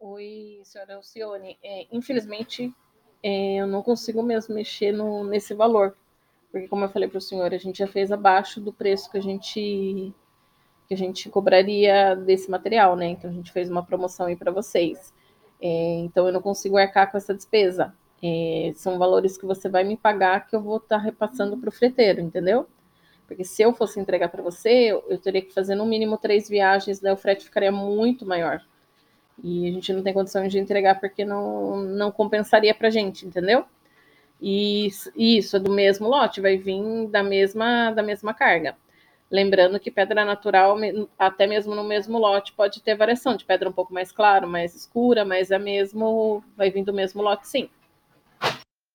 Oi, senhora Alcione. Infelizmente, eu não consigo mesmo mexer nesse valor, porque como eu falei para o senhor, a gente já fez abaixo do preço que a gente cobraria desse material, né? Então a gente fez uma promoção aí para vocês. Então eu não consigo arcar com essa despesa. São valores que você vai me pagar que eu vou estar repassando para o freteiro, entendeu? Porque se eu fosse entregar para você, eu teria que fazer no mínimo 3 viagens, né? O frete ficaria muito maior. E a gente não tem condição de entregar porque não compensaria para a gente, entendeu? E isso é do mesmo lote, vai vir da mesma carga. Lembrando que pedra natural, até mesmo no mesmo lote, pode ter variação de pedra um pouco mais clara, mais escura, mas vai vir do mesmo lote, sim.